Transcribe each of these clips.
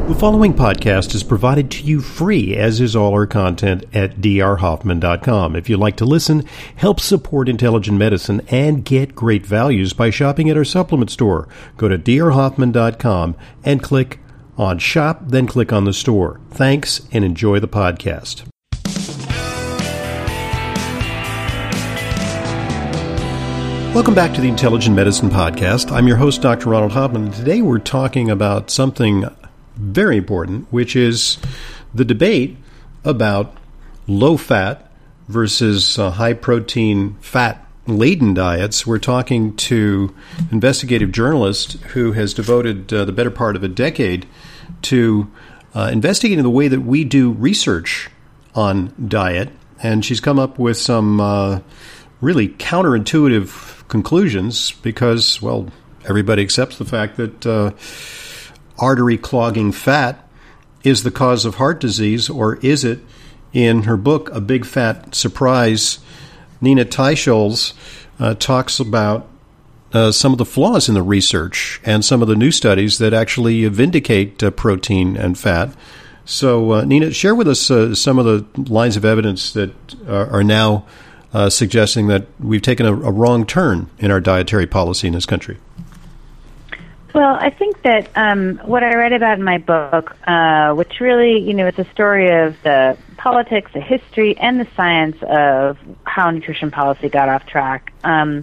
The following podcast is provided to you free, as is all our content at drhoffman.com. If you'd like to listen, help support intelligent medicine, and get great values by shopping at our supplement store, go to drhoffman.com and click on Shop, then click on the store. Thanks, and enjoy the podcast. Welcome back to the Intelligent Medicine Podcast. I'm your host, Dr. Ronald Hoffman, and today we're talking about something very important, which is the debate about low-fat versus high-protein, fat-laden diets. We're talking to an investigative journalist who has devoted the better part of a decade to investigating the way that we do research on diet, and she's come up with some really counterintuitive conclusions because, well, everybody accepts the fact that artery clogging fat is the cause of heart disease, or is it? In her book, A Big Fat Surprise, Nina Teicholz talks about some of the flaws in the research and some of the new studies that actually vindicate protein and fat. So, Nina, share with us some of the lines of evidence that are now suggesting that we've taken a wrong turn in our dietary policy in this country. Well, I think that what I read about in my book, which really, it's a story of the politics, the history, and the science of how nutrition policy got off track. The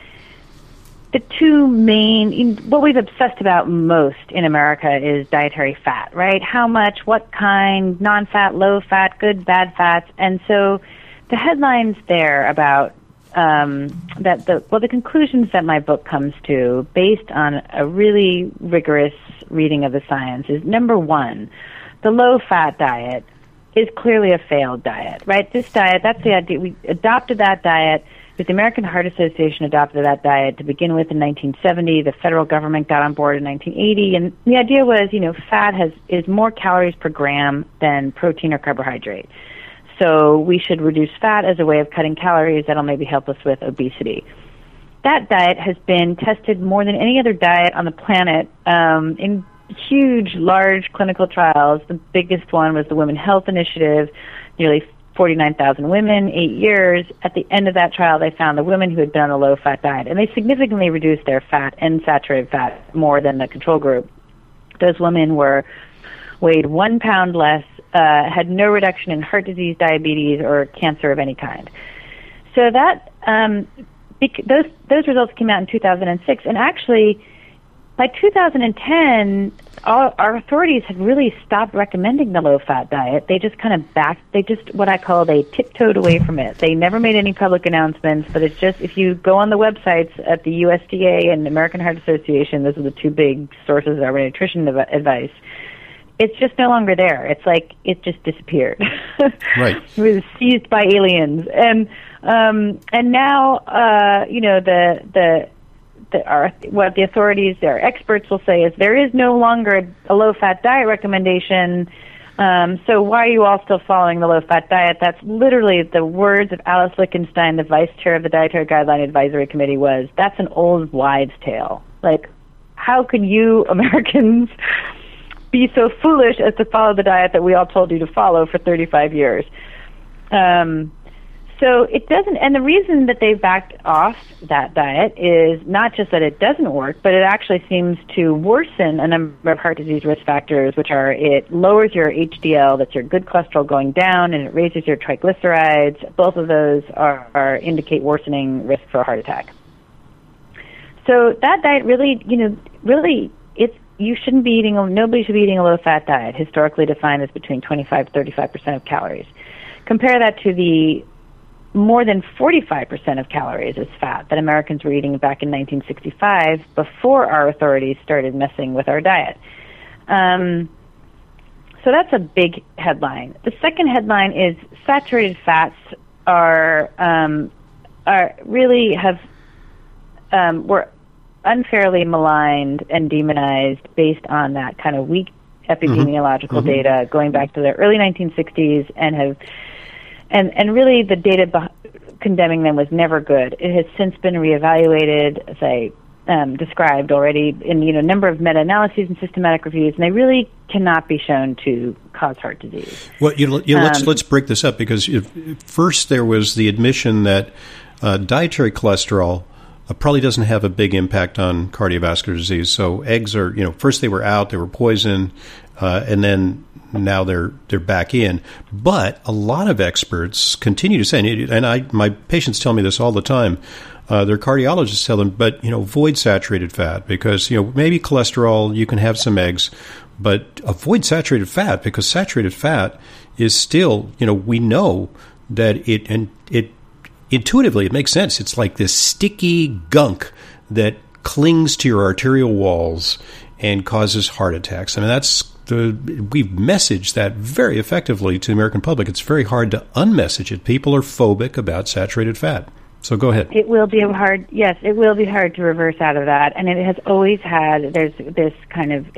two main, what we've obsessed about most in America is dietary fat, right? How much, what kind, non-fat, low-fat, good, bad fats. And so the headlines there about the conclusions that my book comes to, based on a really rigorous reading of the science, is number one, the low-fat diet is clearly a failed diet, right? This diet, that's the idea. We adopted that diet. The American Heart Association adopted that diet to begin with in 1970. The federal government got on board in 1980, and the idea was, fat is more calories per gram than protein or carbohydrate. So we should reduce fat as a way of cutting calories that'll maybe help us with obesity. That diet has been tested more than any other diet on the planet in huge, large clinical trials. The biggest one was the Women's Health Initiative, nearly 49,000 women, 8 years. At the end of that trial, they found the women who had been on a low-fat diet, and they significantly reduced their fat and saturated fat more than the control group. Those women weighed 1 pound less, had no reduction in heart disease, diabetes, or cancer of any kind. So that those results came out in 2006, and actually by 2010, our authorities had really stopped recommending the low-fat diet. They just kind of they tiptoed away from it. They never made any public announcements, but it's just, if you go on the websites at the USDA and American Heart Association, those are the two big sources of our nutrition advice, it's just no longer there. It's like it just disappeared. Right. It was seized by aliens, and now what the authorities, our experts will say is there is no longer a low-fat diet recommendation. So why are you all still following the low-fat diet? That's literally the words of Alice Lichtenstein, the vice chair of the Dietary Guideline Advisory Committee. That's an old wives' tale. Like, how can you Americans be so foolish as to follow the diet that we all told you to follow for 35 years? So it doesn't, and the reason that they've backed off that diet is not just that it doesn't work, but it actually seems to worsen a number of heart disease risk factors, which are, it lowers your HDL, that's your good cholesterol going down, and it raises your triglycerides. Both of those indicate worsening risk for a heart attack. So that diet really, you shouldn't be eating, nobody should be eating a low-fat diet, historically defined as between 25 to 35% of calories. Compare that to the more than 45% of calories as fat that Americans were eating back in 1965 before our authorities started messing with our diet. So that's a big headline. The second headline is saturated fats were unfairly maligned and demonized based on that kind of weak epidemiological data going back to the early 1960s, and really the data condemning them was never good. It has since been reevaluated, as I described already in a number of meta-analyses and systematic reviews, and they really cannot be shown to cause heart disease. Well, let's break this up, because first there was the admission that dietary cholesterol probably doesn't have a big impact on cardiovascular disease. So eggs are, first they were out, they were poison, and then now they're back in. But a lot of experts continue to say, and my patients tell me this all the time. Their cardiologists tell them, but avoid saturated fat, because maybe cholesterol, you can have some eggs, but avoid saturated fat, because saturated fat is still, we know that it intuitively, it makes sense. It's like this sticky gunk that clings to your arterial walls and causes heart attacks. I mean, we've messaged that very effectively to the American public. It's very hard to unmessage it. People are phobic about saturated fat. So go ahead. It will be hard to reverse out of that. And it has always had, there's this kind of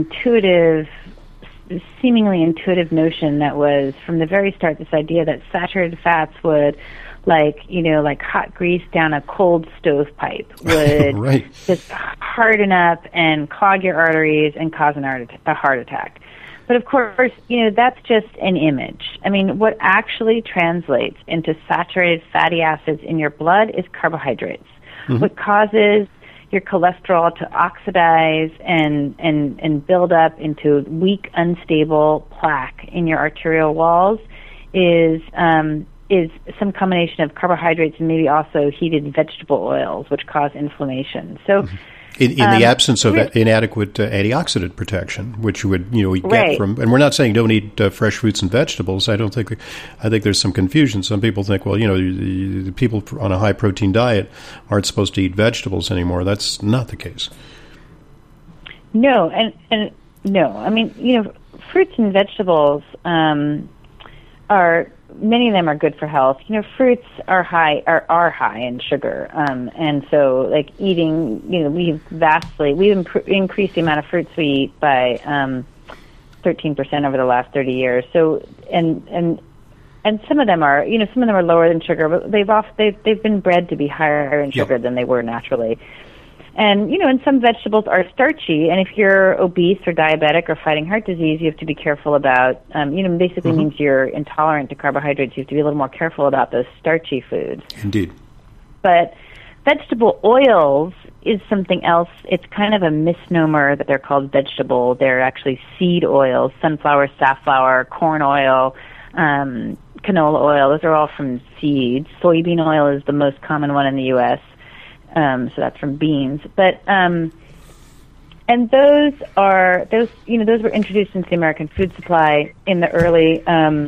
seemingly intuitive notion that was from the very start, this idea that saturated fats would, like hot grease down a cold stovepipe, would right. just harden up and clog your arteries and cause a heart attack. But of course, that's just an image. I mean, what actually translates into saturated fatty acids in your blood is carbohydrates. Mm-hmm. What causes your cholesterol to oxidize and build up into weak, unstable plaque in your arterial walls is some combination of carbohydrates and maybe also heated vegetable oils, which cause inflammation. So, in the absence of inadequate antioxidant protection, which you would get right. from, and we're not saying don't eat fresh fruits and vegetables. I think there's some confusion. Some people think, well, the people on a high protein diet aren't supposed to eat vegetables anymore. That's not the case. No, and no. I mean, fruits and vegetables are. Many of them are good for health. Fruits are high in sugar, and so eating. We've increased the amount of fruits we eat by 13% over the last 30 years. So and some of them are lower than sugar, but they've been bred to be higher in sugar than they were naturally. And, and some vegetables are starchy, and if you're obese or diabetic or fighting heart disease, you have to be careful about, basically means you're intolerant to carbohydrates. You have to be a little more careful about those starchy foods. Indeed. But vegetable oils is something else. It's kind of a misnomer that they're called vegetable. They're actually seed oils, sunflower, safflower, corn oil, canola oil. Those are all from seeds. Soybean oil is the most common one in the U.S., so that's from beans. But and those were introduced into the American food supply in the early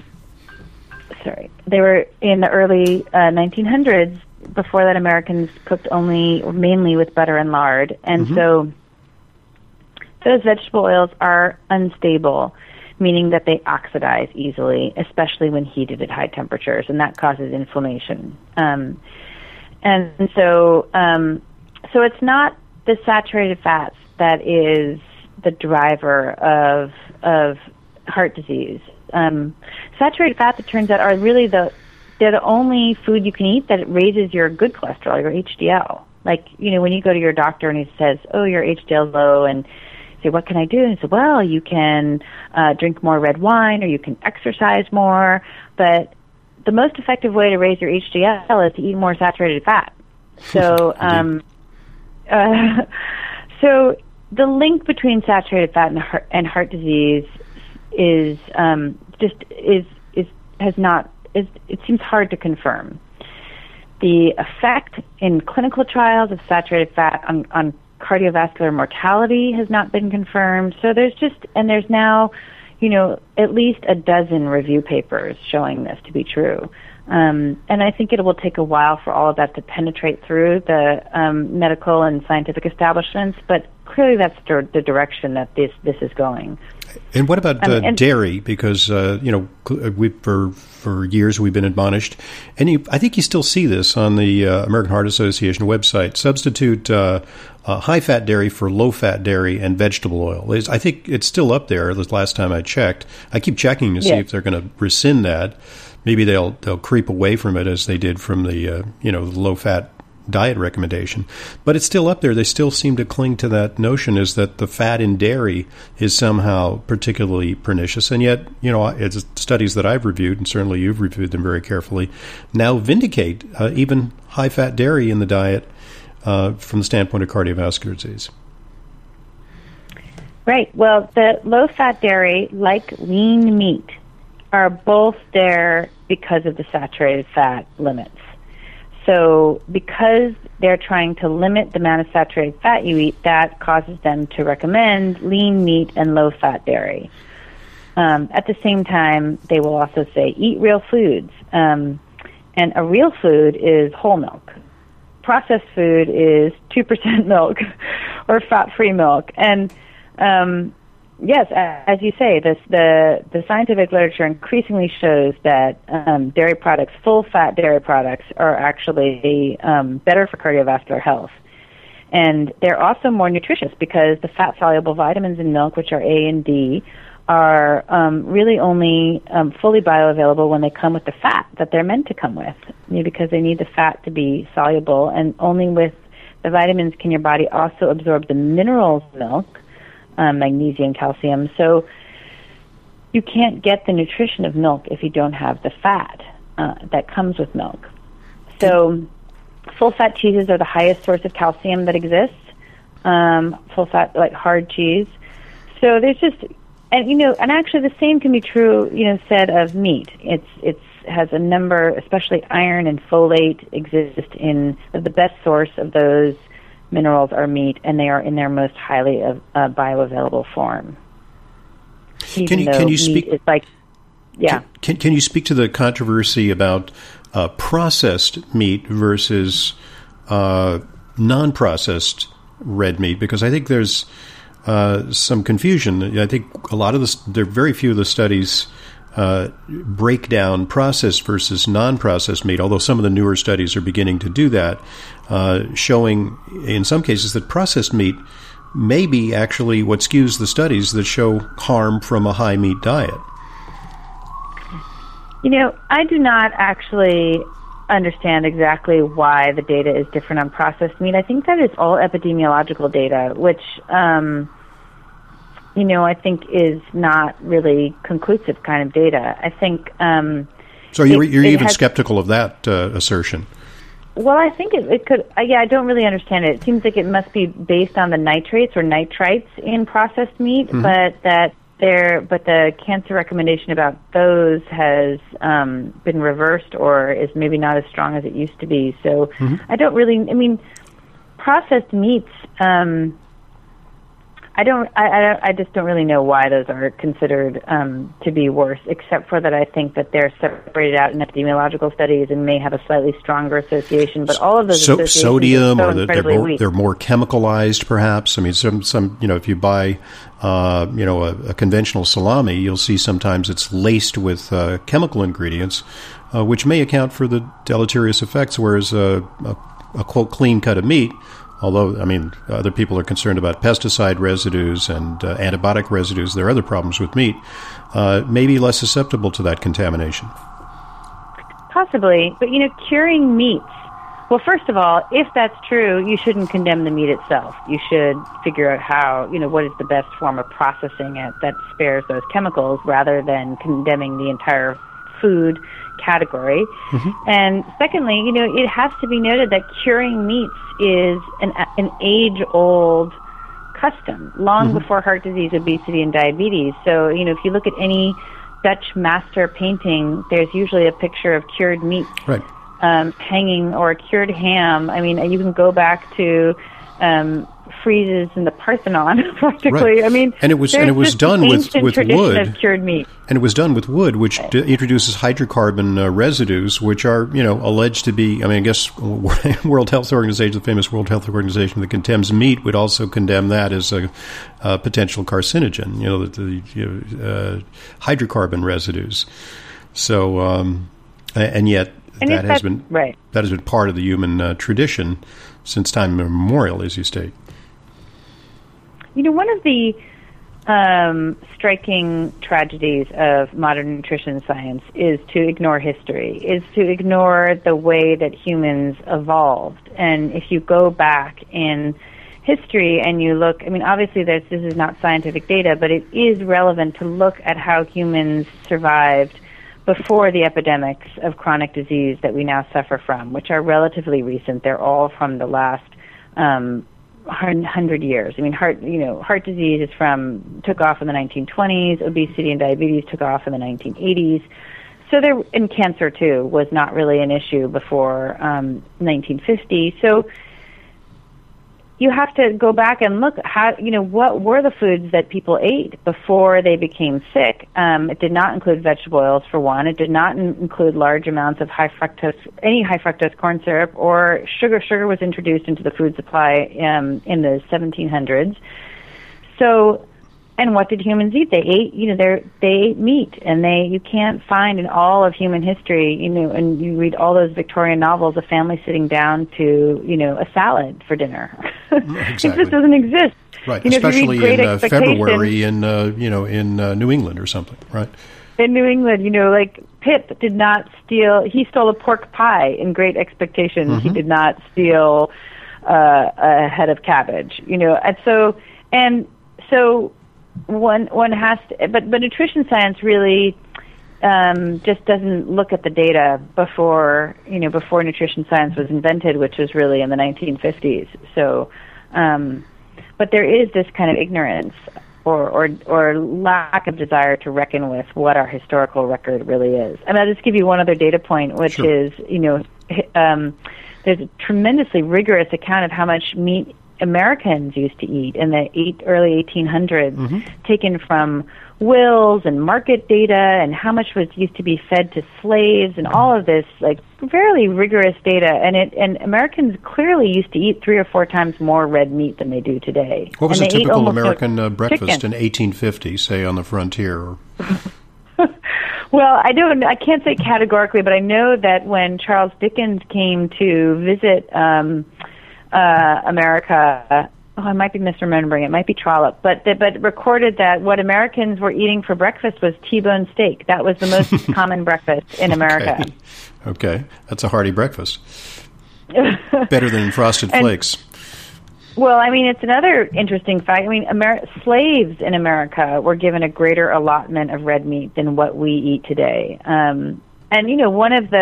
they were in the early 1900s. Before that, Americans cooked mainly with butter and lard, and so those vegetable oils are unstable, meaning that they oxidize easily, especially when heated at high temperatures, and that causes inflammation. And so it's not the saturated fats that is the driver of heart disease. Saturated fats, it turns out, are really they're the only food you can eat that raises your good cholesterol, your HDL. When you go to your doctor and he says, "Oh, your HDL's low," and you say, "What can I do?" And he says, "Well, you can drink more red wine, or you can exercise more, but the most effective way to raise your HDL is to eat more saturated fat." So, so the link between saturated fat and heart disease it seems hard to confirm. The effect in clinical trials of saturated fat on cardiovascular mortality has not been confirmed. So there's now, at least a dozen review papers showing this to be true. And I think it will take a while for all of that to penetrate through the medical and scientific establishments, but clearly that's the direction that this is going. And what about dairy? Because for years we've been admonished, and I think you still see this on the American Heart Association website. Substitute high-fat dairy for low-fat dairy and vegetable oil. I think it's still up there. The last time I checked, I keep checking to see if they're going to rescind that. Maybe they'll creep away from it as they did from the low-fat diet recommendation. But it's still up there. They still seem to cling to that notion is that the fat in dairy is somehow particularly pernicious. And yet, it's studies that I've reviewed, and certainly you've reviewed them very carefully, now vindicate even high-fat dairy in the diet from the standpoint of cardiovascular disease. Right. Well, the low-fat dairy, like lean meat, are both there because of the saturated fat limits. So because they're trying to limit the amount of saturated fat you eat, that causes them to recommend lean meat and low-fat dairy. At the same time, they will also say, eat real foods. And a real food is whole milk. Processed food is 2% milk or fat-free milk. And yes, as you say, the scientific literature increasingly shows that dairy products, full-fat dairy products, are actually better for cardiovascular health. And they're also more nutritious because the fat-soluble vitamins in milk, which are A and D, are really only fully bioavailable when they come with the fat that they're meant to come with, because they need the fat to be soluble. And only with the vitamins can your body also absorb the minerals in milk, magnesium, calcium. So you can't get the nutrition of milk if you don't have the fat that comes with milk. So full-fat cheeses are the highest source of calcium that exists, full-fat, like hard cheese. So there's just, and actually the same can be true, said of meat. It's has a number, especially iron and folate, exist in the best source of those minerals are meat, and they are in their most highly bioavailable form. Can you speak? Is like, yeah. Can you speak to the controversy about processed meat versus non-processed red meat? Because I think there's some confusion. I think there are very few of the studies break down processed versus non-processed meat, although some of the newer studies are beginning to do that, showing in some cases that processed meat may be actually what skews the studies that show harm from a high meat diet. I do not actually understand exactly why the data is different on processed meat. I think that is all epidemiological data, which I think is not really conclusive kind of data. I think. So you're even skeptical of that assertion? Well, I think it could. I don't really understand it. It seems like it must be based on the nitrates or nitrites in processed meat, but the cancer recommendation about those has been reversed or is maybe not as strong as it used to be. So I don't really. I mean, processed meats. I just don't really know why those are considered to be worse, except for that I think that they're separated out in epidemiological studies and may have a slightly stronger association. But all of those associations sodium, are so or they're more chemicalized, perhaps. I mean, some if you buy a conventional salami, you'll see sometimes it's laced with chemical ingredients, which may account for the deleterious effects. Whereas a quote clean cut of meat, although, I mean, other people are concerned about pesticide residues and antibiotic residues, there are other problems with meat, may be less susceptible to that contamination. Possibly. But, curing meats, well, first of all, if that's true, you shouldn't condemn the meat itself. You should figure out how, what is the best form of processing it that spares those chemicals rather than condemning the entire food category. And secondly, it has to be noted that curing meats is an age-old custom, long before heart disease, obesity, and diabetes. So, if you look at any Dutch master painting, there's usually a picture of cured meat hanging, or a cured ham. I mean, you can go back to friezes in the Parthenon, practically. Right. I mean, and it was done with wood. Of cured meat. And it was done with wood, which introduces hydrocarbon residues, which are alleged to be. I mean, I guess World Health Organization, the famous World Health Organization that condemns meat, would also condemn that as a potential carcinogen. The hydrocarbon residues. So, and yet that has been part of the human tradition since time immemorial, as you state. One of the striking tragedies of modern nutrition science is to ignore history, is to ignore the way that humans evolved. And if you go back in history and you look, I mean, obviously this is not scientific data, but it is relevant to look at how humans survived before the epidemics of chronic disease that we now suffer from, which are relatively recent. They're all from the last 100 years. I mean, heart disease took off in the 1920s. Obesity and diabetes took off in the 1980s. So and cancer too was not really an issue before 1950. So you have to go back and look at what were the foods that people ate before they became sick. It did not include vegetable oils, for one. It did not include large amounts of high fructose corn syrup or sugar. Sugar was introduced into the food supply in the 1700s. So, and what did humans eat? They ate, they ate meat, and you can't find in all of human history, and you read all those Victorian novels, a family sitting down to, a salad for dinner. Exactly. It just doesn't exist. Right, especially in February in New England or something, right? In New England, like Pip did not steal. He stole a pork pie in Great Expectations. Mm-hmm. He did not steal a head of cabbage. And so one has to. But nutrition science really just doesn't look at the data before nutrition science was invented, which was really in the 1950s. So, but there is this kind of ignorance or lack of desire to reckon with what our historical record really is. And I'll just give you one other data point, which Sure. is, there's a tremendously rigorous account of how much meat Americans used to eat in the early 1800s, mm-hmm. taken from wills and market data and how much was used to be fed to slaves and all of this, like, fairly rigorous data. And Americans clearly used to eat 3 or 4 times more red meat than they do today. What was a typical American breakfast chicken. in 1850, say, on the frontier? Well, I can't say categorically, but I know that when Charles Dickens came to visit America, I might be misremembering. It might be Trollope, but recorded that what Americans were eating for breakfast was T-bone steak. That was the most common breakfast in America. Okay, that's a hearty breakfast. Better than Frosted Flakes. Well, I mean, it's another interesting fact. I mean, slaves in America were given a greater allotment of red meat than what we eat today. And one of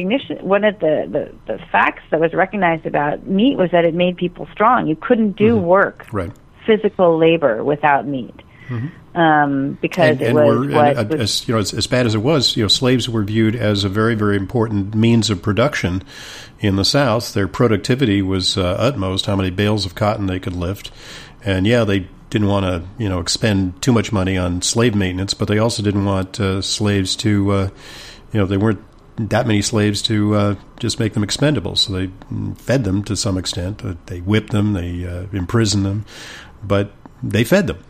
the facts that was recognized about meat was that it made people strong. You couldn't do mm-hmm. work, right. physical labor, without meat, because it was as bad as it was. Slaves were viewed as a very, very important means of production in the South. Their productivity was utmost, how many bales of cotton they could lift, and they didn't want to expend too much money on slave maintenance, but they also didn't want slaves to. They weren't that many slaves to just make them expendable. So they fed them to some extent. They whipped them, they imprisoned them, but they fed them.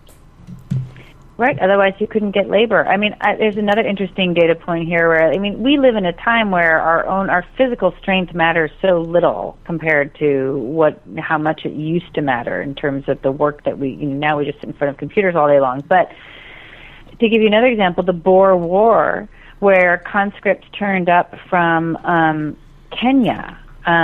Right. Otherwise, you couldn't get labor. I mean, there's another interesting data point here where, I mean, we live in a time where our physical strength matters so little compared to how much it used to matter in terms of the work that now we just sit in front of computers all day long. But to give you another example, the Boer War, where conscripts turned up from Kenya.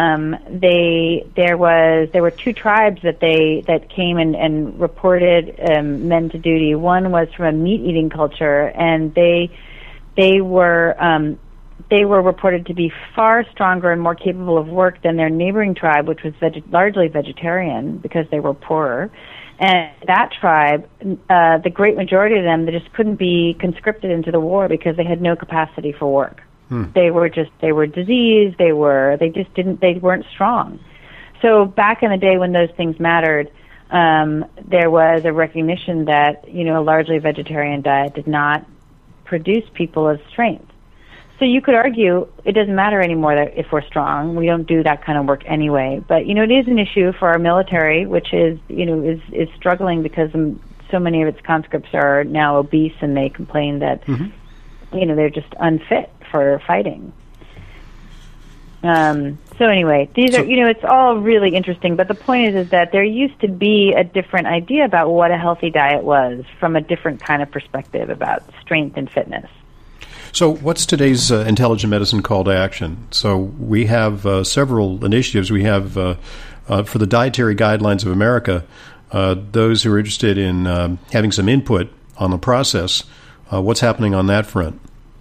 There were 2 tribes that came and reported men to duty. One was from a meat-eating culture, and they were reported to be far stronger and more capable of work than their neighboring tribe, which was largely vegetarian because they were poorer. And that tribe, the great majority of them, they just couldn't be conscripted into the war because they had no capacity for work. They were diseased. They weren't strong. So back in the day when those things mattered, there was a recognition that, a largely vegetarian diet did not produce people of strength. So you could argue it doesn't matter anymore that if we're strong. We don't do that kind of work anyway. But, it is an issue for our military, which is struggling because so many of its conscripts are now obese, and they complain that, they're just unfit for fighting. So anyway, these are, it's all really interesting, but the point is that there used to be a different idea about what a healthy diet was from a different kind of perspective about strength and fitness. So what's today's Intelligent Medicine call to action? So we have several initiatives. We have, for the Dietary Guidelines of America, those who are interested in having some input on the process. What's happening on that front?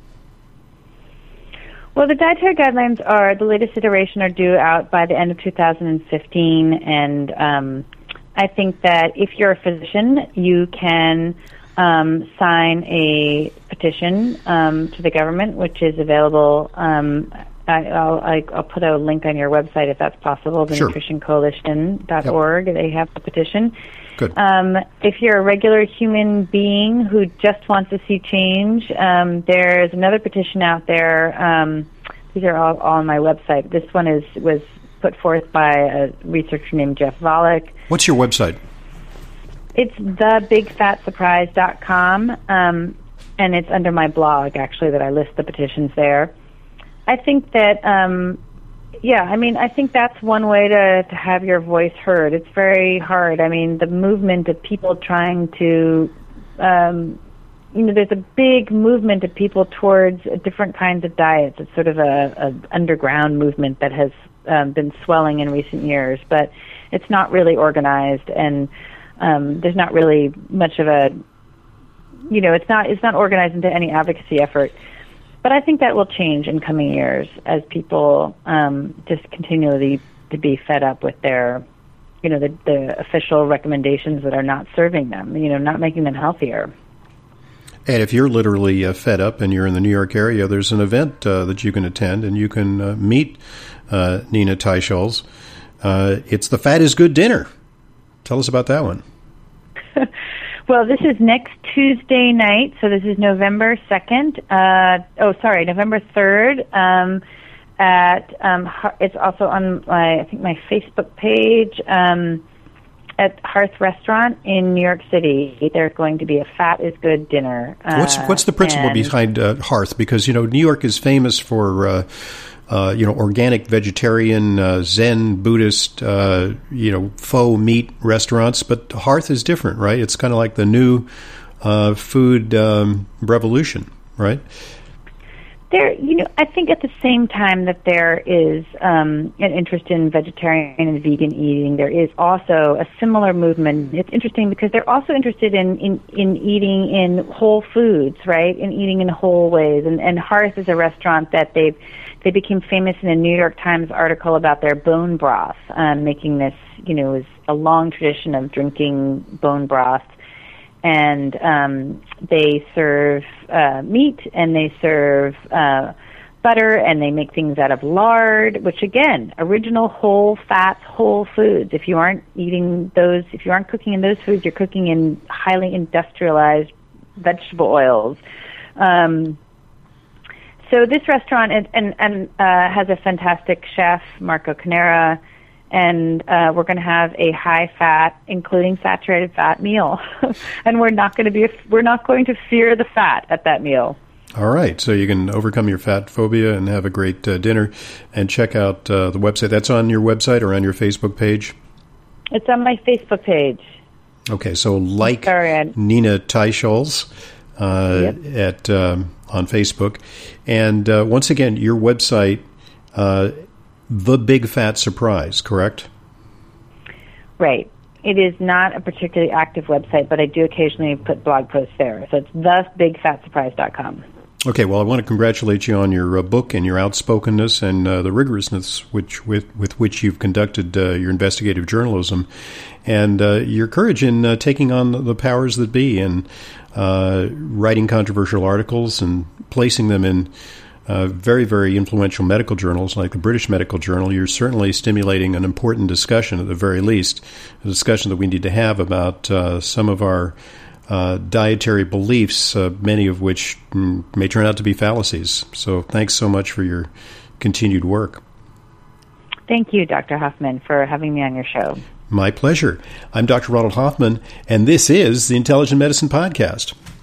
Well, the dietary guidelines the latest iteration are due out by the end of 2015, and I think that if you're a physician, you can sign a petition to the government, which is available. I'll put a link on your website if that's possible, the Sure. nutritioncoalition.org. Yep. They have a petition. Good. If you're a regular human being who just wants to see change, there's another petition out there. These are all on my website. This one was put forth by a researcher named Jeff Volek. What's your website? It's thebigfatsurprise.com, and it's under my blog, actually, that I list the petitions there. I think that, I think that's one way to have your voice heard. It's very hard. I mean, the movement of people trying to, there's a big movement of people towards different kinds of diets. It's sort of a underground movement that has been swelling in recent years, but it's not really organized, and there's not really much of a, it's not organized into any advocacy effort. But I think that will change in coming years as people just continually to be fed up with their, the official recommendations that are not serving them, not making them healthier. And if you're literally fed up and you're in the New York area, there's an event that you can attend, and you can meet Nina Teicholz. It's the Fat is Good dinner. Tell us about that one. Well, this is next Tuesday night, so this is November 2nd. November 3rd. It's also on my Facebook page at Hearth Restaurant in New York City. There's going to be a Fat is Good dinner. What's the principle behind Hearth? Because New York is famous for organic, vegetarian, Zen, Buddhist, faux meat restaurants. But Hearth is different, right? It's kind of like the new food revolution, right? I think at the same time that there is an interest in vegetarian and vegan eating, there is also a similar movement. It's interesting because they're also interested in eating in whole foods, right? In eating in whole ways. And Hearth is a restaurant that they became famous in a New York Times article about their bone broth, making this, is a long tradition of drinking bone broth. And they serve meat, and they serve butter, and they make things out of lard, which, again, original whole fats, whole foods. If you aren't eating those, if you aren't cooking in those foods, you're cooking in highly industrialized vegetable oils. So this restaurant has a fantastic chef, Marco Canera, and we're going to have a high-fat, including saturated fat meal, and we're not going to fear the fat at that meal. All right, so you can overcome your fat phobia and have a great dinner, and check out the website. That's on your website or on your Facebook page? It's on my Facebook page. Okay, so Nina Teicholz on Facebook, and once again, your website. The Big Fat Surprise, correct? Right. It is not a particularly active website, but I do occasionally put blog posts there. So it's thebigfatsurprise.com. Okay, well, I want to congratulate you on your book and your outspokenness and the rigorousness with which you've conducted your investigative journalism, and your courage in taking on the powers that be and writing controversial articles and placing them in very, very influential medical journals like the British Medical Journal. You're certainly stimulating an important discussion, at the very least, a discussion that we need to have about some of our dietary beliefs, many of which may turn out to be fallacies. So thanks so much for your continued work. Thank you, Dr. Hoffman, for having me on your show. My pleasure. I'm Dr. Ronald Hoffman, and this is the Intelligent Medicine Podcast.